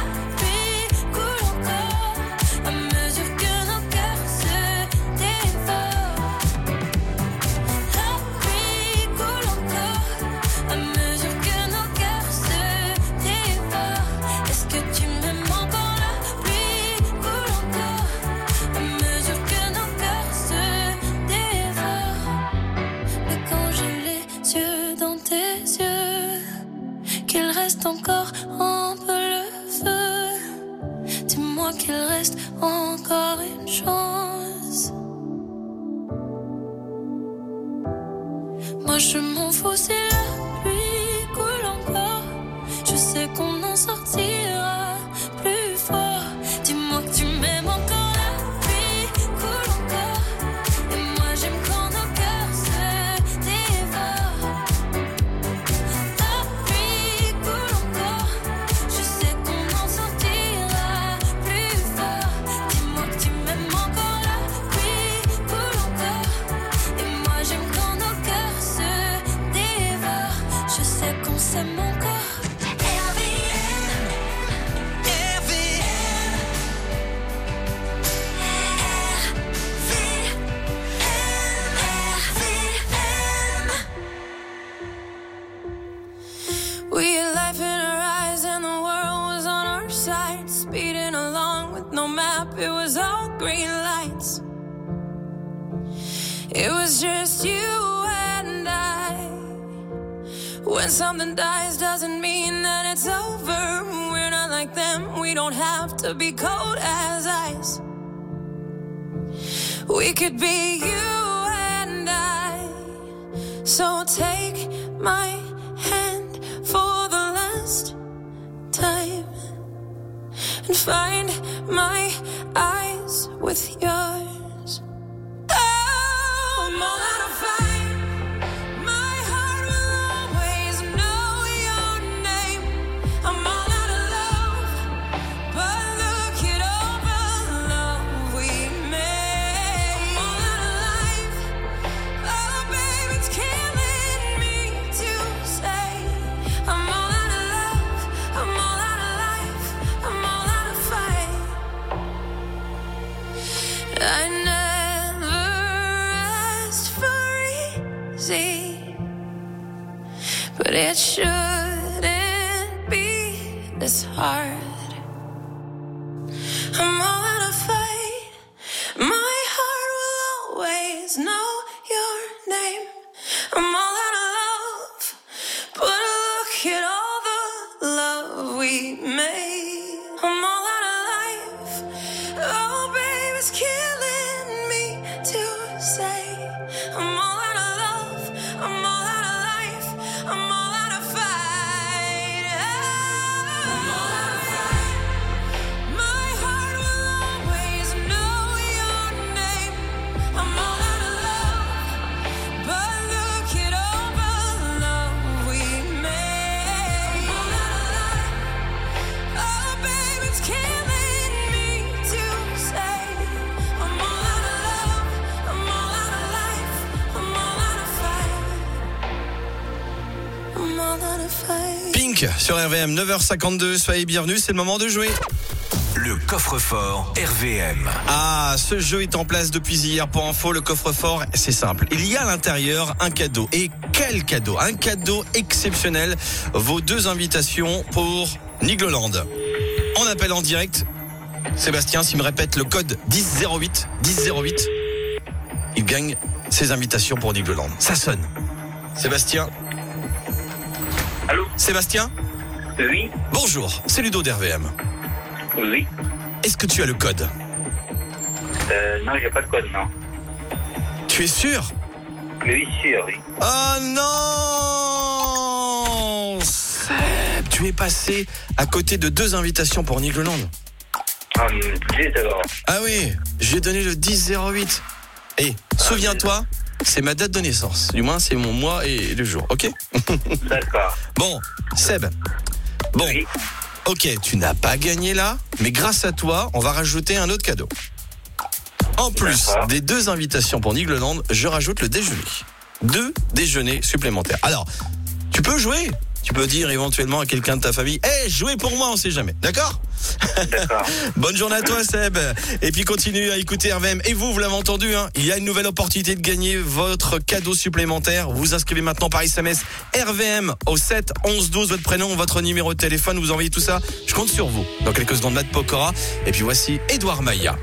reste encore une chance. Moi je m'en fous si la pluie coule encore. Je sais qu'on en sortira plus fort. Dis-moi que tu m'aimes encore. La pluie coule encore. Et moi j'aime quand nos cœurs se dévorent. La pluie coule encore. Je sais qu'on en sortira plus fort. Dis-moi que tu m'aimes encore. La pluie coule encore. Et moi j'aime quand nos cœurs se dévorent. Je sais qu'on s'aime encore. We had life in our eyes and the world was on our side. Speeding along with no map, it was all green lights. It was just you and I. When something dies doesn't mean that it's over. We're not like them, we don't have to be cold as ice. We could be you and I. So take my hand for the last time and find my eyes with yours. Oh, I'm all out of fight. My heart will always know your name. I'm all out of love, but look at all the love we made. I'm all out of life. Oh, baby, it's killing me to say. I'm all out of love, I'm all out of life, I'm all out of fight. I never asked for easy, but it shouldn't be this hard. I'm all out of fight. My heart will always know your name. I'm all out of love, but look at all the love we made. I'm all out of life. Oh, baby, it's killing me to say. I'm all out of love. I'm all out of life. I'm all out of fight. I'm all out of fight. My heart will always know your name. I'm all out of love, but look at all the love we made. I'm all out of life. Oh, baby, it's killing me to say. I'm all out of love. I'm all out of life. I'm all out of fight. I'm all out of fight. Pink sur RVM, 9h52, soyez bienvenus, c'est le moment de jouer. Le coffre-fort RVM. Ah, ce jeu est en place depuis hier. Pour info, le coffre-fort, c'est simple. Il y a à l'intérieur un cadeau. Et quel cadeau? Un cadeau exceptionnel. Vos 2 invitations pour Nigloland. On appelle en direct Sébastien, s'il me répète le code 1008, il gagne ses invitations pour Nigloland. Ça sonne. Sébastien? Allô? Sébastien? Oui. Bonjour, c'est Ludo d'RVM. Oui. Est-ce que tu as le code? Non, j'ai pas de code, non. Tu es sûr? Oui, sûr, oui. Oh non, Seb, tu es passé à côté de 2 invitations pour Nigloland. Ah, c'est alors. Ah oui, j'ai donné le 10-08. Et souviens-toi, c'est ma date de naissance. Du moins, c'est mon mois et le jour, ok? D'accord. Bon, Seb. Bon. Oui. Ok, tu n'as pas gagné là, mais grâce à toi, on va rajouter un autre cadeau. En plus des 2 invitations pour Nigloland, je rajoute le déjeuner. 2 déjeuners supplémentaires. Alors, tu peux jouer. Tu peux dire éventuellement à quelqu'un de ta famille, hey, jouez pour moi, on sait jamais. D'accord? D'accord. Bonne journée à toi, Seb. Et puis continue à écouter RVM. Et vous l'avez entendu, hein, il y a une nouvelle opportunité de gagner votre cadeau supplémentaire. Vous inscrivez maintenant par SMS RVM au 7 11 12, votre prénom, votre numéro de téléphone. Vous envoyez tout ça. Je compte sur vous. Dans quelques secondes, Matt Pokora. Et puis voici Edouard Maïa.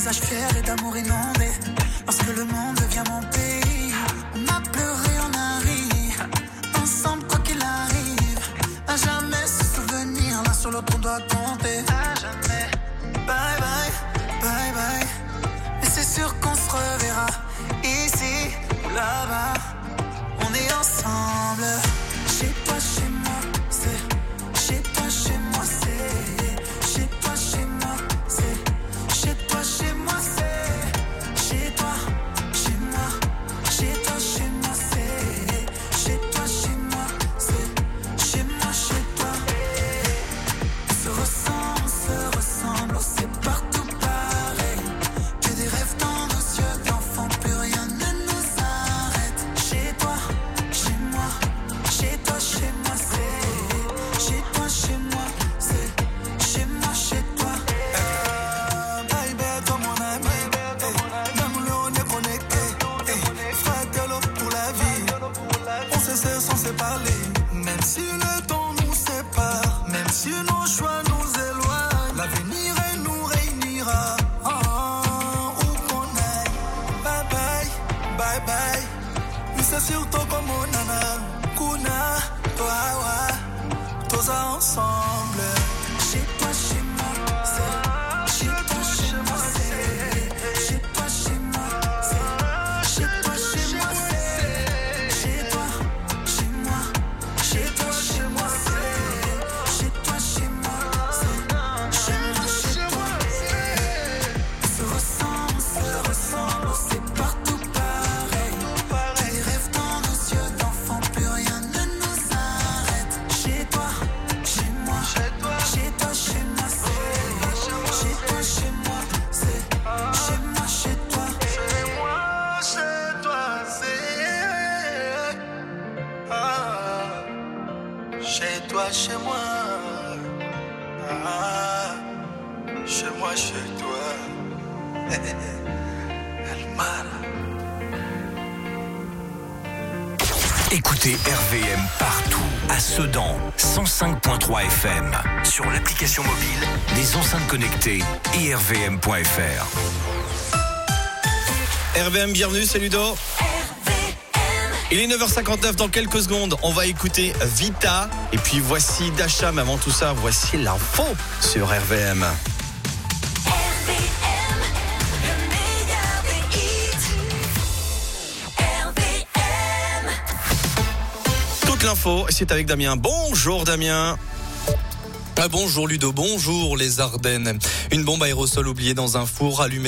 visage fier et d'amour inondé. Lorsque le monde devient mon pays, on a pleuré, on a ri. Ensemble, quoi qu'il arrive, à jamais se souvenir. L'un sur l'autre, on doit compter. À jamais. Bye bye, bye bye. Mais c'est sûr qu'on se reverra. Ici ou là-bas, on est ensemble. Chez toi, chez moi, c'est. Chez toi, chez moi, c'est. Chez toi, chez moi, c'est. Chez toi, chez moi, c'est. Chez toi, chez moi. Chez toi, chez moi, c'est. Chez toi, chez moi, c'est. Chez moi, chez toi. On se ressemble, on sait partout pareil. Que des rêves dans nos yeux d'enfants, plus rien ne nous arrête. Chez toi, chez moi, chez toi, chez moi, c'est. Chez toi, chez moi, c'est. Chez moi, chez toi. Baby, comme mon ami, même le on est connecté. Fratello pour la vie, on se sait sans se parler. Même si le temps nous sépare, même si nos choix nous éloignent, l'avenir nous réunira. Où qu'on aille, bye bye, bye bye. Oui, c'est surtout comme mon nana, Kuna, toi, tous ensemble. Chez toi, chez moi, c'est. Chez toi, chez moi, c'est. Chez toi, chez moi, c'est. Chez toi, chez moi, c'est. Chez toi, chez moi, chez toi, chez moi, c'est. Chez toi, chez moi, c'est. Chez moi, chez toi. On se ressemble, on sait partout pareil. Des rêves dans nos yeux d'enfants, plus rien ne nous arrête. Chez toi, chez moi, chez toi, chez moi, c'est. Chez toi, chez moi, c'est. Chez moi, chez toi. Chez moi, chez toi, c'est. Chez toi, chez moi. Chez moi, chez toi. El mar. Écoutez RVM partout, à Sedan, 105.3 FM, sur l'application mobile, les enceintes connectées et rvm.fr. RVM, bienvenue, c'est Ludo. Il est 9h59, dans quelques secondes, on va écouter Vita. Et puis voici Dasha, mais avant tout ça, voici l'info sur RVM. Toute l'info, c'est avec Damien. Bonjour Damien. Bonjour Ludo, bonjour les Ardennes. Une bombe aérosol oubliée dans un four allumée